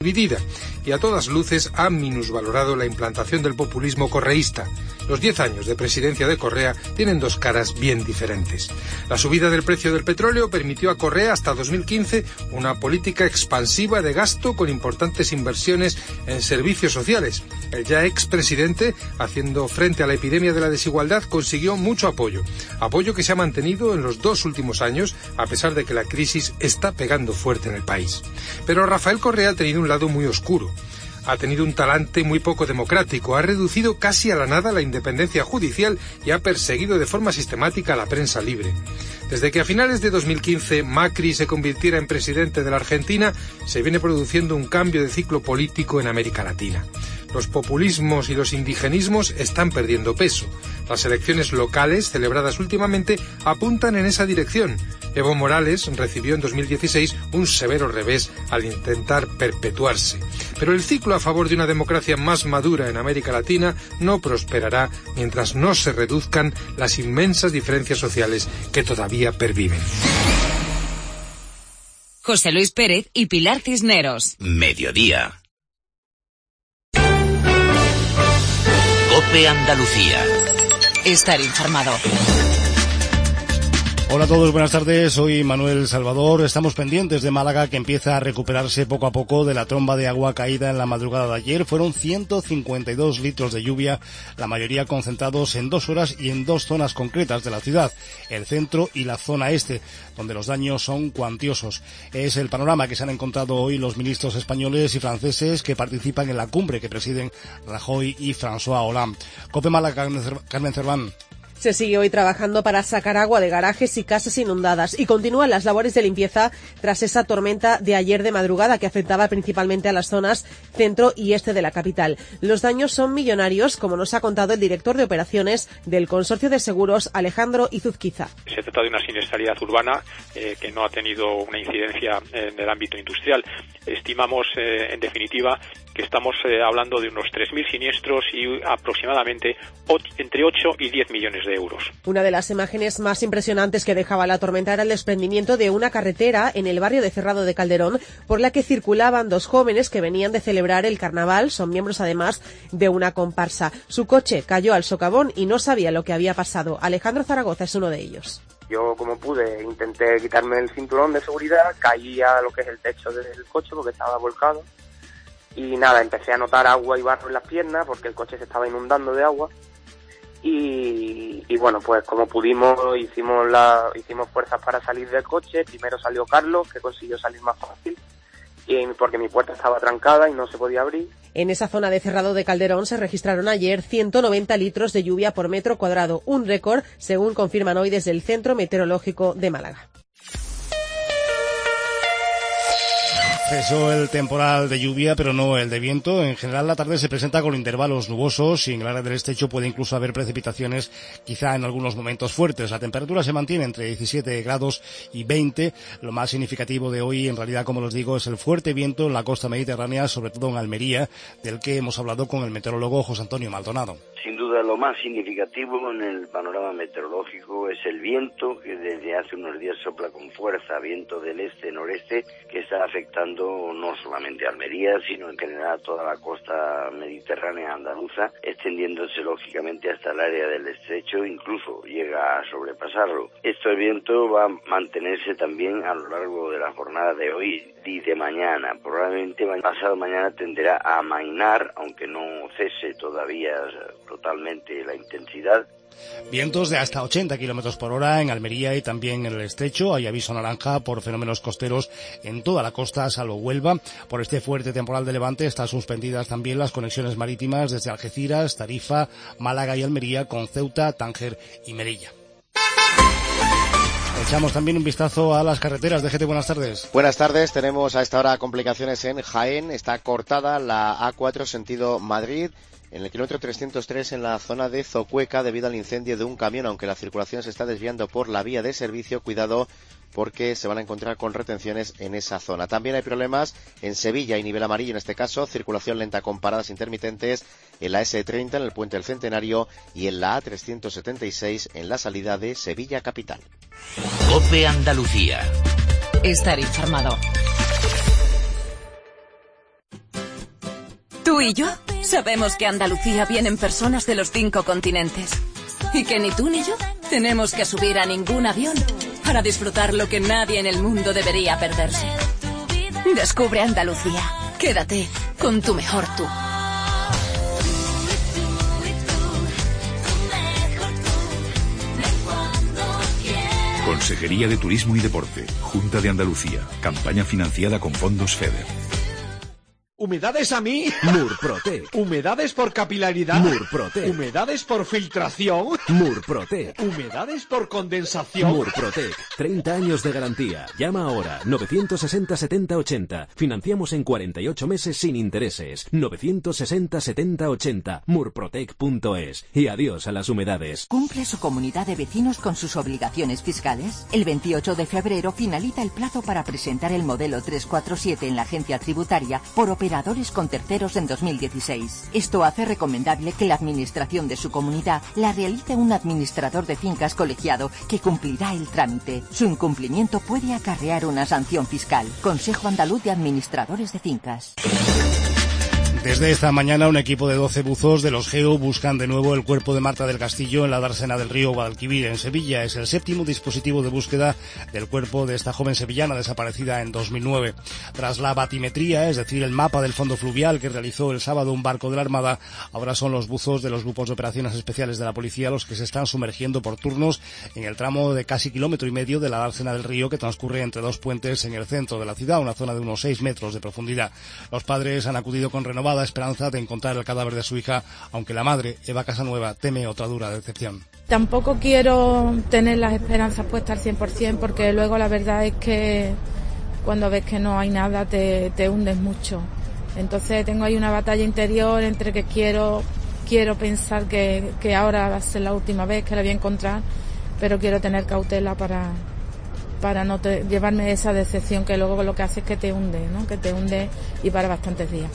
dividida y a todas luces ha minusvalorado la implantación del populismo correísta. Los 10 años de presidencia de Correa tienen dos caras bien diferentes. La subida del precio del petróleo permitió a Correa hasta 2015 una política expansiva de gasto con importantes inversiones en servicios sociales. El ya expresidente, haciendo frente a la epidemia de la desigualdad, consiguió mucho apoyo que se ha mantenido en los 2 últimos años, a pesar de que la crisis está pegando fuerte en el país. Pero Rafael Correa ha tenido un lado muy oscuro. Ha tenido un talante muy poco democrático, ha reducido casi a la nada la independencia judicial y ha perseguido de forma sistemática a la prensa libre. Desde que a finales de 2015 Macri se convirtiera en presidente de la Argentina, se viene produciendo un cambio de ciclo político en América Latina. Los populismos y los indigenismos están perdiendo peso. Las elecciones locales, celebradas últimamente, apuntan en esa dirección. Evo Morales recibió en 2016 un severo revés al intentar perpetuarse. Pero el ciclo a favor de una democracia más madura en América Latina no prosperará mientras no se reduzcan las inmensas diferencias sociales que todavía perviven. José Luis Pérez y Pilar Cisneros. Mediodía. COPE Andalucía. Estar informado. Hola a todos, buenas tardes, soy Manuel Salvador. Estamos pendientes de Málaga, que empieza a recuperarse poco a poco de la tromba de agua caída en la madrugada de ayer. Fueron 152 litros de lluvia, la mayoría concentrados en 2 horas y en 2 zonas concretas de la ciudad, el centro y la zona este, donde los daños son cuantiosos. Es el panorama que se han encontrado hoy los ministros españoles y franceses que participan en la cumbre que presiden Rajoy y François Hollande. COPE Málaga, Carmen Cerván. Se sigue hoy trabajando para sacar agua de garajes y casas inundadas y continúan las labores de limpieza tras esa tormenta de ayer de madrugada que afectaba principalmente a las zonas centro y este de la capital. Los daños son millonarios, como nos ha contado el director de operaciones del Consorcio de Seguros, Alejandro Izuzquiza. Se trata de una siniestralidad urbana que no ha tenido una incidencia en el ámbito industrial. Estimamos, en definitiva, que estamos hablando de unos 3.000 siniestros y aproximadamente entre 8 y 10 millones de euros. Una de las imágenes más impresionantes que dejaba la tormenta era el desprendimiento de una carretera en el barrio de Cerrado de Calderón, por la que circulaban 2 jóvenes que venían de celebrar el carnaval. Son miembros además de una comparsa. Su coche cayó al socavón y no sabía lo que había pasado. Alejandro Zaragoza es uno de ellos. Yo, como pude, intenté quitarme el cinturón de seguridad, caí a lo que es el techo del coche porque estaba volcado. Y nada, empecé a notar agua y barro en las piernas porque el coche se estaba inundando de agua. Y bueno, pues como pudimos, hicimos fuerzas para salir del coche. Primero salió Carlos, que consiguió salir más fácil, porque mi puerta estaba trancada y no se podía abrir. En esa zona de Cerrado de Calderón se registraron ayer 190 litros de lluvia por metro cuadrado, un récord, según confirman hoy desde el Centro Meteorológico de Málaga. Cesó el temporal de lluvia, pero no el de viento. En general, la tarde se presenta con intervalos nubosos y en el área del estrecho puede incluso haber precipitaciones, quizá en algunos momentos fuertes. La temperatura se mantiene entre 17 grados y 20. Lo más significativo de hoy, en realidad, como les digo, es el fuerte viento en la costa mediterránea, sobre todo en Almería, del que hemos hablado con el meteorólogo José Antonio Maldonado. Sin duda, lo más significativo en el panorama meteorológico es el viento, que desde hace unos días sopla con fuerza, viento del este-noreste, que está afectando no solamente a Almería, sino en general a toda la costa mediterránea andaluza, extendiéndose lógicamente hasta el área del estrecho, incluso llega a sobrepasarlo. Este viento va a mantenerse también a lo largo de la jornada de hoy y de mañana. Probablemente pasado mañana tenderá a amainar, aunque no cese todavía totalmente la intensidad. Vientos de hasta 80 kilómetros por hora en Almería y también en el estrecho. Hay aviso naranja por fenómenos costeros en toda la costa, salvo Huelva. Por este fuerte temporal de levante están suspendidas también las conexiones marítimas desde Algeciras, Tarifa, Málaga y Almería con Ceuta, Tánger y Melilla. Echamos también un vistazo a las carreteras. DGT, buenas tardes. Buenas tardes. Tenemos a esta hora complicaciones en Jaén. Está cortada la A4 sentido Madrid, en el kilómetro 303 en la zona de Zocueca, debido al incendio de un camión, aunque la circulación se está desviando por la vía de servicio. Cuidado, porque se van a encontrar con retenciones en esa zona. También hay problemas en Sevilla y nivel amarillo, en este caso, circulación lenta con paradas intermitentes en la S30, en el Puente del Centenario, y en la A376 en la salida de Sevilla capital. COPE Andalucía. Estar informado. Tú y yo sabemos que a Andalucía vienen personas de los 5 continentes. Y que ni tú ni yo tenemos que subir a ningún avión para disfrutar lo que nadie en el mundo debería perderse. Descubre Andalucía. Quédate con tu mejor tú. Consejería de Turismo y Deporte, Junta de Andalucía, campaña financiada con fondos FEDER. ¿Humedades a mí? Murprotec. ¿Humedades por capilaridad? Murprotec. ¿Humedades por filtración? Murprotec. ¿Humedades por condensación? Murprotec. 30 años de garantía. Llama ahora. 960 70 80. Financiamos en 48 meses sin intereses. 960 70 80. Murprotec.es. Y adiós a las humedades. ¿Cumple su comunidad de vecinos con sus obligaciones fiscales? El 28 de febrero finaliza el plazo para presentar el modelo 347 en la agencia tributaria por operadores con terceros en 2016. Esto hace recomendable que la administración de su comunidad la realice un administrador de fincas colegiado que cumplirá el trámite. Su incumplimiento puede acarrear una sanción fiscal. Consejo Andaluz de Administradores de Fincas. Desde esta mañana un equipo de 12 buzos de los GEO buscan de nuevo el cuerpo de Marta del Castillo en la dársena del río Guadalquivir, en Sevilla. Es el 7º dispositivo de búsqueda del cuerpo de esta joven sevillana desaparecida en 2009. Tras la batimetría, es decir, el mapa del fondo fluvial que realizó el sábado un barco de la Armada, ahora son los buzos de los grupos de operaciones especiales de la policía los que se están sumergiendo por turnos en el tramo de casi 1,5 kilómetros de la dársena del río que transcurre entre dos puentes en el centro de la ciudad, una zona de unos 6 metros de profundidad. Los padres han acudido con renovada esperanza de encontrar el cadáver de su hija, aunque la madre, Eva Casanueva, teme otra dura decepción. Tampoco quiero tener las esperanzas puestas al 100%, porque luego la verdad es que cuando ves que no hay nada te hundes mucho. Entonces tengo ahí una batalla interior entre que quiero pensar que ahora va a ser la última vez que la voy a encontrar, pero quiero tener cautela para no llevarme esa decepción que luego lo que hace es que te hunde, ¿no? Que te hunde y para bastantes días.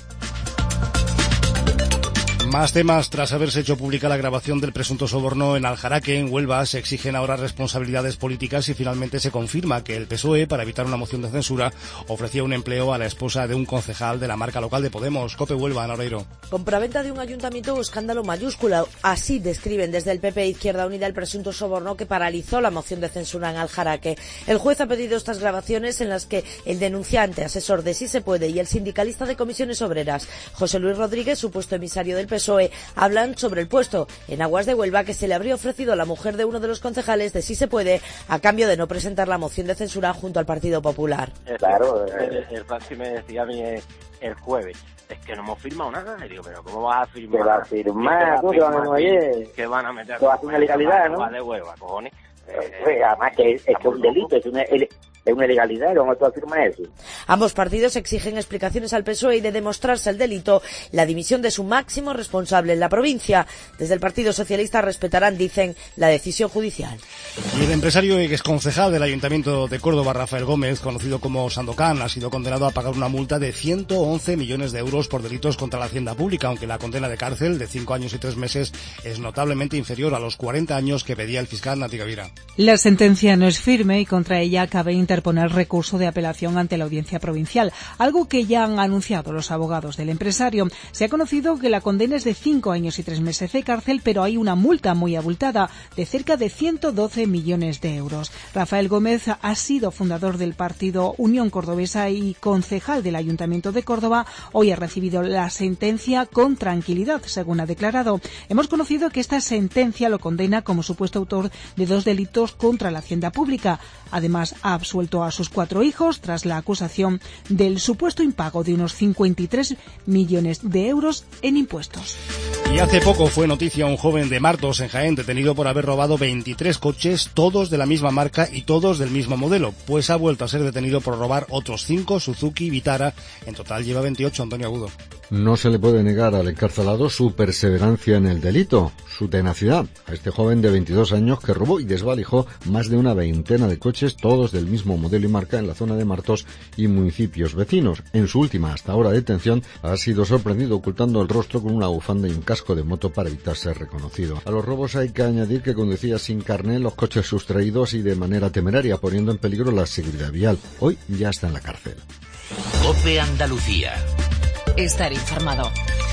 Más temas. Tras haberse hecho pública la grabación del presunto soborno en Aljaraque, en Huelva, se exigen ahora responsabilidades políticas y finalmente se confirma que el PSOE, para evitar una moción de censura, ofrecía un empleo a la esposa de un concejal de la marca local de Podemos. COPE Huelva, Ana Oreiro. Compraventa de un ayuntamiento o escándalo mayúscula. Así describen desde el PP Izquierda Unida el presunto soborno que paralizó la moción de censura en Aljaraque. El juez ha pedido estas grabaciones en las que el denunciante, asesor de Sí se puede, y el sindicalista de Comisiones Obreras, José Luis Rodríguez, supuesto emisario del PSOE, hablan sobre el puesto en Aguas de Huelva que se le habría ofrecido a la mujer de uno de los concejales de Sí se puede a cambio de no presentar la moción de censura junto al Partido Popular. Claro, el Francis me decía a mí el jueves, es que no hemos firmado nada. Le digo, pero ¿cómo vas a firmar? ¿Qué vas a firmar? ¿Cómo te van a mover? ¿Qué van a meter? ¿Qué va a hacer una ilegalidad, no? De Huelva, cojones. Además que es un delito, es una ilegalidad, ¿cómo tú afirmas eso? Ambos partidos exigen explicaciones al PSOE y, de demostrarse el delito, la dimisión de su máximo responsable en la provincia. Desde el Partido Socialista respetarán, dicen, la decisión judicial. Y el empresario y exconcejal del Ayuntamiento de Córdoba, Rafael Gómez, conocido como Sandokan, ha sido condenado a pagar una multa de 111 millones de euros por delitos contra la hacienda pública, aunque la condena de cárcel de 5 años y 3 meses es notablemente inferior a los 40 años que pedía el fiscal Nati Gavira. La sentencia no es firme y contra ella cabe interponer recurso de apelación ante la Audiencia Provincial, algo que ya han anunciado los abogados del empresario. Se ha conocido que la condena es de 5 años y 3 meses de cárcel, pero hay una multa muy abultada de cerca de 112 millones de euros. Rafael Gómez ha sido fundador del partido Unión Cordobesa y concejal del Ayuntamiento de Córdoba. Hoy ha recibido la sentencia con tranquilidad, según ha declarado. Hemos conocido que esta sentencia lo condena como supuesto autor de 2 delitos contra la hacienda pública. Además, ha absuelto a sus 4 hijos tras la acusación del supuesto impago de unos 53 millones de euros en impuestos. Y hace poco fue noticia un joven de Martos, en Jaén, detenido por haber robado 23 coches, todos de la misma marca y todos del mismo modelo. Pues ha vuelto a ser detenido por robar otros 5 Suzuki Vitara. En total lleva 28, Antonio Agudo. No se le puede negar al encarcelado su perseverancia en el delito, su tenacidad. A este joven de 22 años que robó y desvalijó más de una veintena de coches, todos del mismo modelo y marca, en la zona de Martos y municipios vecinos. En su última, hasta ahora, detención, ha sido sorprendido ocultando el rostro con una bufanda y un casco de moto para evitar ser reconocido. A los robos hay que añadir que conducía sin carné los coches sustraídos y de manera temeraria, poniendo en peligro la seguridad vial. Hoy ya está en la cárcel. COPE Andalucía. Estar informado.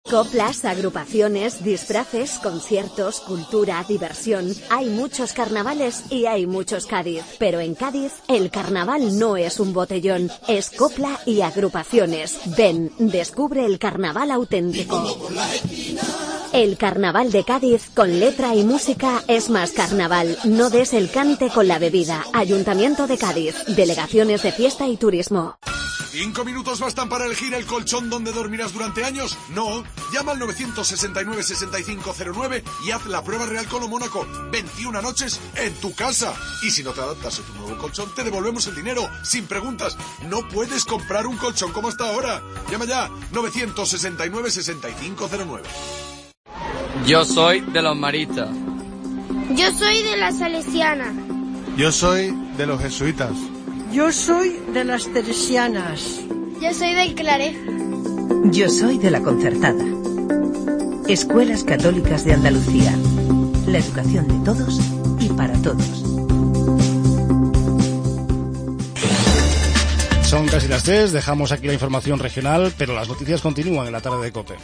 Coplas, agrupaciones, disfraces, conciertos, cultura, diversión. Hay muchos carnavales y hay muchos Cádiz. Pero en Cádiz, el carnaval no es un botellón, es copla y agrupaciones. Ven, descubre el carnaval auténtico. El carnaval de Cádiz, con letra y música, es más carnaval. No des el cante con la bebida. Ayuntamiento de Cádiz. Delegaciones de Fiesta y Turismo. ¿5 minutos bastan para elegir el colchón donde dormirás durante años? No. Llama al 969-6509 y haz la prueba real con Lo Mónaco. 21 noches en tu casa. Y si no te adaptas a tu nuevo colchón, te devolvemos el dinero, sin preguntas. No puedes comprar un colchón como hasta ahora. Llama ya. 969-6509. Yo soy de los maristas. Yo soy de la salesiana. Yo soy de los jesuitas. Yo soy de las teresianas. Yo soy del Claret. Yo soy de la Concertada. Escuelas Católicas de Andalucía. La educación de todos y para todos. Son casi las 3, dejamos aquí la información regional, pero las noticias continúan en la tarde de COPE.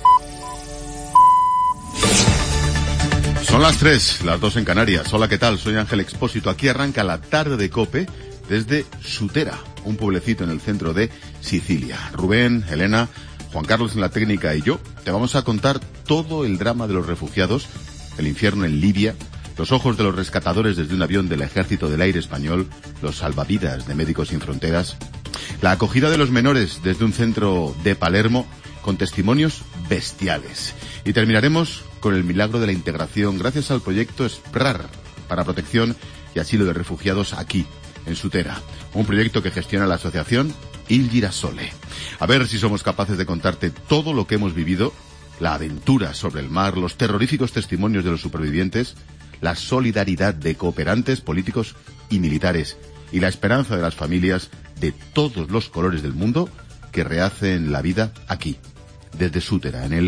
Son las 3, las 2 en Canarias. Hola, ¿qué tal? Soy Ángel Expósito. Aquí arranca la tarde de COPE desde Sutera, un pueblecito en el centro de Sicilia. Rubén, Elena, Juan Carlos en la técnica y yo te vamos a contar todo el drama de los refugiados, el infierno en Libia, los ojos de los rescatadores desde un avión del Ejército del Aire Español, los salvavidas de Médicos Sin Fronteras, la acogida de los menores desde un centro de Palermo con testimonios bestiales. Y terminaremos con el milagro de la integración gracias al proyecto SPRAR para protección y asilo de refugiados aquí, en Sutera, un proyecto que gestiona la asociación Il Girasole. A ver si somos capaces de contarte todo lo que hemos vivido, la aventura sobre el mar, los terroríficos testimonios de los supervivientes, la solidaridad de cooperantes políticos y militares y la esperanza de las familias de todos los colores del mundo que rehacen la vida aquí, desde Sutera, en el